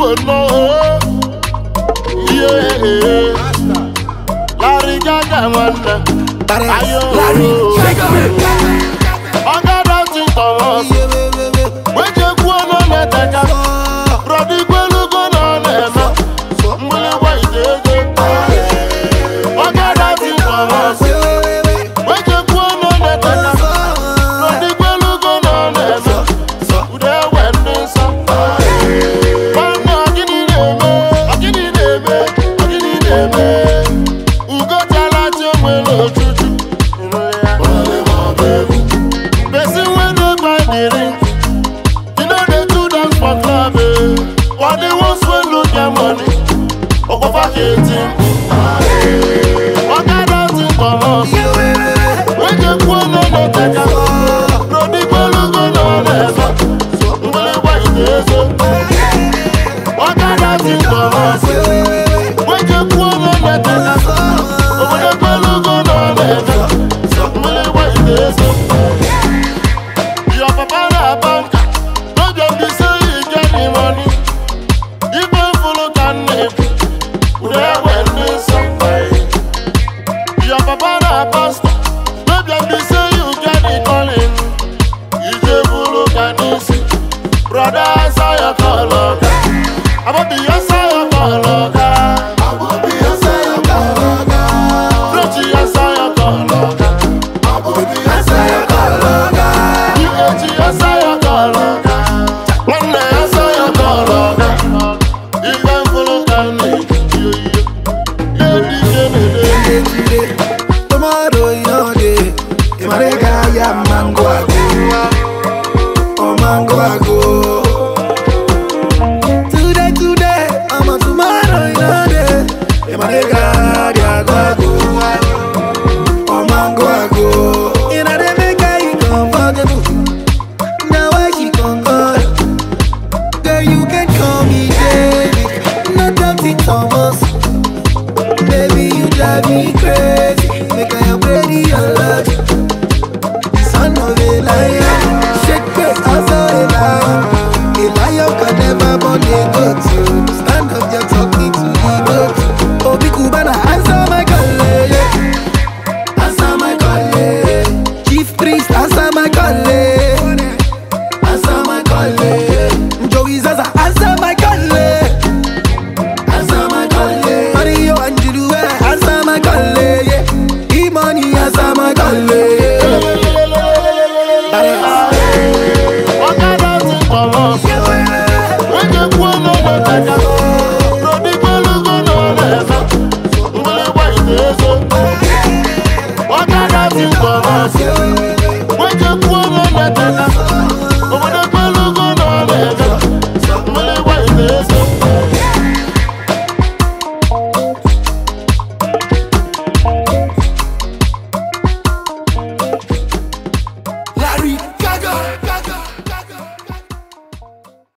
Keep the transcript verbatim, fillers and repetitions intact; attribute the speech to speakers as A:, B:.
A: go no. Yeah, Larry Gaga man. Ayo, Larry Gaga. Oga Dati Thomas. Wait you go no let go. Brody go go no let go. Mule wait dey go. Oga Dati Thomas. Wait you go no let go. Brody go go no let go. Who dey when this up? One no gini neme, gini neme, gini neme. Who go tell us you will chuchu? Only my baby. Person when they buy the ring, you know they do dance for club. What they want to lose their money, or go back eighteen. What kind of thing for us? When you go no no take a, Brody go look on never. Mule wait dey so. What kind of thing for us? When you go no no take a, Brody go look on never. Mule wait dey so. Your papa na banker, no just be say he get the money. Even follow can name, who dey when this up? Your papa na pastor, no just be say you get the calling. You just follow can see, brother answer your call, oga. I want be answer your call, oga. I want be answer your call, oga. Don't you answer your call, oga. I want be answer your call, oga. You get you answer your call, oga. When I answer your call, oga. Even follow can name, you you. Lady Kennedy.
B: Tomorrow your day, Imarega ya mango ago, oh mango ago. Today, today, I'm a tomorrow your day, Imarega ya ago, oh mango ago. In a day make I comfortable, now I she concord. Girl you can call me David, not Dati Thomas. Baby you drive me crazy, make I am ready your logic. Son of a lion, shake face also a lion. A lion can never born a goat. Stand up, you're talking to the goat. Obi Kubana, answer my call, yeah. Answer my call, yeah. Chief priest, answer my call, yeah. Answer my call, yeah. Joey Zaza, answer my call, yeah. Answer my call, yeah. Mario Angelou, answer my call, yeah. E-money, answer my call, yeah.
A: What kind of thing for us? When you go no no take a, Brody go look on never. Mule wait dey so. What kind of thing for us?